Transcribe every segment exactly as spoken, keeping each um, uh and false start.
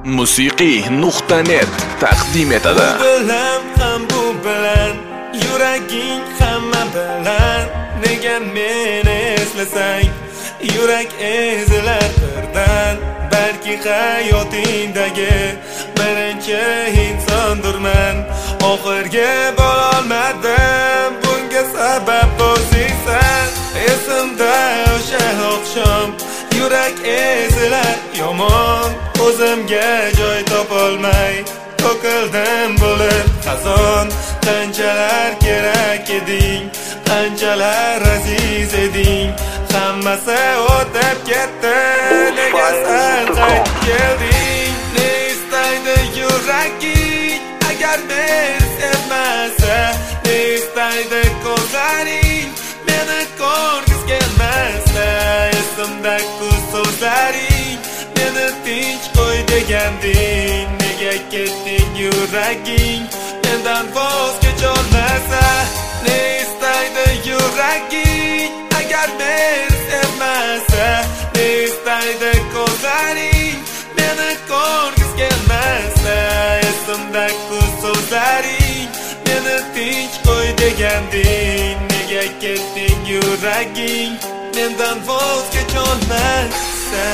musiqiy nuqta net taqdim etadi. Bilam ham bu bilan yuraging hamma bilan, nega meni eslasang yurak ezilar birdan. Balki hayotingdagi birinchi insondurman, oxirgi bo'lolmadim, bunga sabab o'zingsan. Esimda o'sha oqshom yurak ezilar yomon, o'zimga joy topolmay to'kildim bo'lib xazon. Qanchalar kerak eding, qanchalar aziz eding, hammasi o'tib ketdi, nega sen qaytib kelding? Ne istaydi yuraging agar meni sevmasa, ne istaydi ko'zlaring meni ko'rgis kelmasa. Esimda ko'z so'zlaring meni tinch qo'y deganding, nega ketding yuraging mendan voz kecholmasa? Ne istaydi yuraging agar meni sevmasa, ne istaydi ko'zlaring meni ko'rgis kelmasa. Esimda ko'z so'zlaring meni tinch qo'y deganding, nega ketding yuraging mendan voz kecholmasa?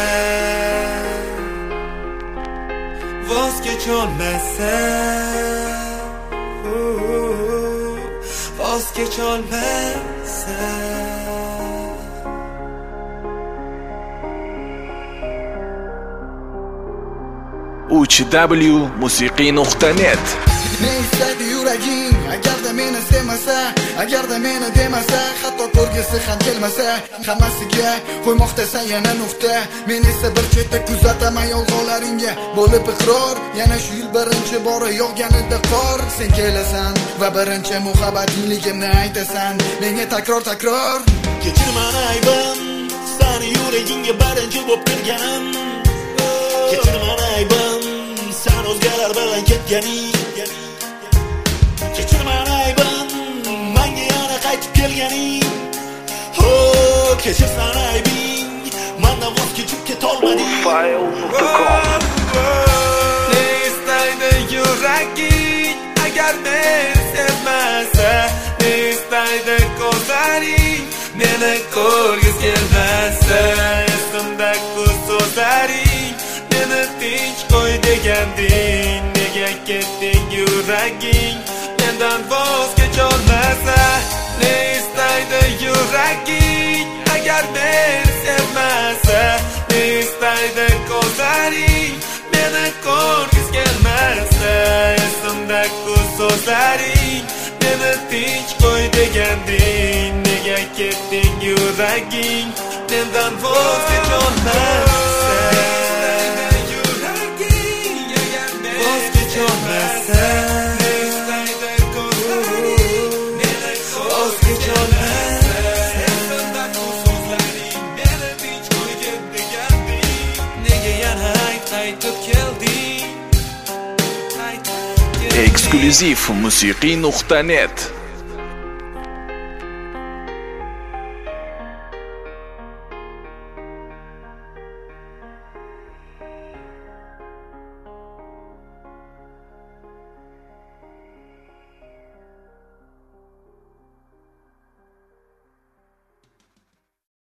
Voz kecholmasa, voz kecholmasa. uch w musiqiy nuqta net. Ne istaydi yuraging agarda meni sevmasa, agarda meni demasa, hatto ko'rgisi ham kelmasa. Hammasiga qo'ymoqdasan yana nuqta, men esa bir chetda kuzataman yolg'onlaringga bo'lib iqror. Yana shu yil birinchi bora yog'ganida qor, sen kelasan va birinchi muhabbatingligimni aytasan menga takror takror. Kechir meni aybim, seni yuragingga birinchi bo'lib kirganim. Kechir meni aybim, sen o'zgalar bilan ketganing. Kechir meni aybim, menga yana qaytib kelganing. Oh, kechir sen aybing, mendan voz kechib ketolmading. Ne istaydi yuraging agar meni sevmasa, ne istaydi ko'zlaring meni ko'rgis kelmasa. Esimda ko'z so'zlaring meni tinch qo'y deganding, nega ketding yuraging mendan voz kecholmasa? Ne istaydi yuraging agar meni sevmasa, ne istaydi ko'zlaring meni ko'rgis kelmasa. Esimda ko'z so'zlaring meni tinch qo'y deganding, nega ketding yuraging mendan voz kecholmasa? Voz kecholmasa, voz kecholmasa. Esimda ko'z so'zlaring meni tinch qo'yib deganding, nega yana qaytib kelding? Eksklyuziv musiqiy nuqta net.